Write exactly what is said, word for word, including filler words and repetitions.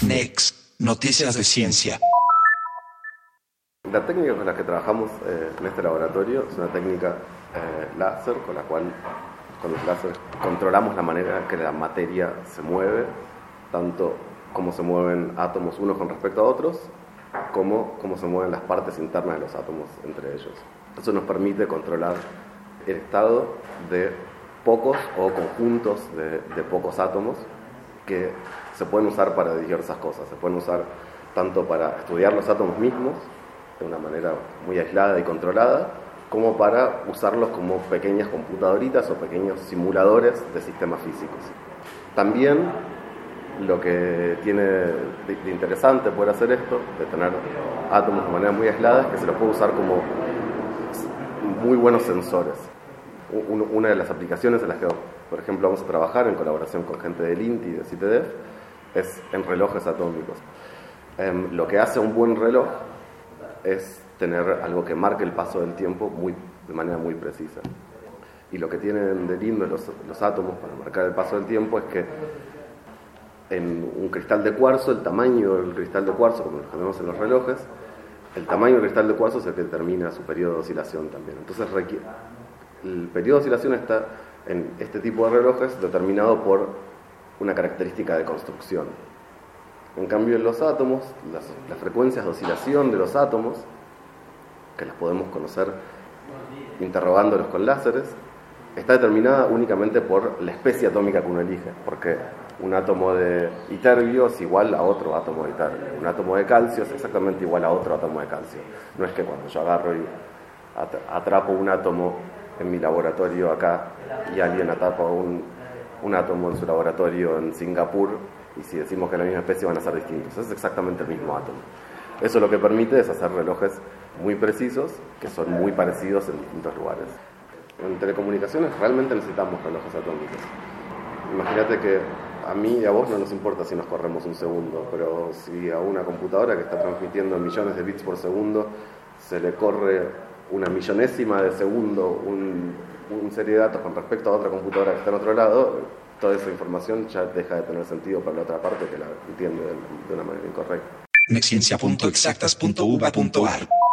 Next, noticias de ciencia. La técnica con la que trabajamos eh, en este laboratorio es una técnica eh, láser, con la cual con los láser controlamos la manera en que la materia se mueve, tanto cómo se mueven átomos unos con respecto a otros, como cómo se mueven las partes internas de los átomos entre ellos. Eso nos permite controlar el estado de pocos o conjuntos de, de pocos átomos que se pueden usar para diversas cosas. Se pueden usar tanto para estudiar los átomos mismos de una manera muy aislada y controlada, como para usarlos como pequeñas computadoritas o pequeños simuladores de sistemas físicos. También lo que tiene de interesante poder hacer esto, de tener átomos de manera muy aislada, es que se los puede usar como muy buenos sensores. Una de las aplicaciones en las que, por ejemplo, vamos a trabajar en colaboración con gente del INTI y de CITEDEF es en relojes atómicos. Eh, lo que hace un buen reloj es tener algo que marque el paso del tiempo muy, de manera muy precisa. Y lo que tienen de lindo los, los átomos para marcar el paso del tiempo es que en un cristal de cuarzo, el tamaño del cristal de cuarzo, como lo que tenemos en los relojes, el tamaño del cristal de cuarzo es el que determina su periodo de oscilación también. Entonces requiere, el periodo de oscilación está en este tipo de relojes determinado por una característica de construcción. En cambio, en los átomos, las, las frecuencias de oscilación de los átomos, que las podemos conocer interrogándolos con láseres, está determinada únicamente por la especie atómica que uno elige, porque un átomo de iterbio es igual a otro átomo de iterbio, un átomo de calcio es exactamente igual a otro átomo de calcio. No es que cuando yo agarro y atrapo un átomo en mi laboratorio acá y alguien atrapa un, un átomo en su laboratorio en Singapur, y si decimos que es la misma especie van a ser distintos. Es exactamente el mismo átomo. Eso lo que permite es hacer relojes muy precisos, que son muy parecidos en distintos lugares. En telecomunicaciones realmente necesitamos relojes atómicos. Imagínate que a mí y a vos no nos importa si nos corremos un segundo, pero si a una computadora que está transmitiendo millones de bits por segundo se le corre una millonésima de segundo un, un serie de datos con respecto a otra computadora que está en otro lado, toda esa información ya deja de tener sentido para la otra parte que la entiende de, de una manera incorrecta. Nexciencia punto exactas punto u b a punto a r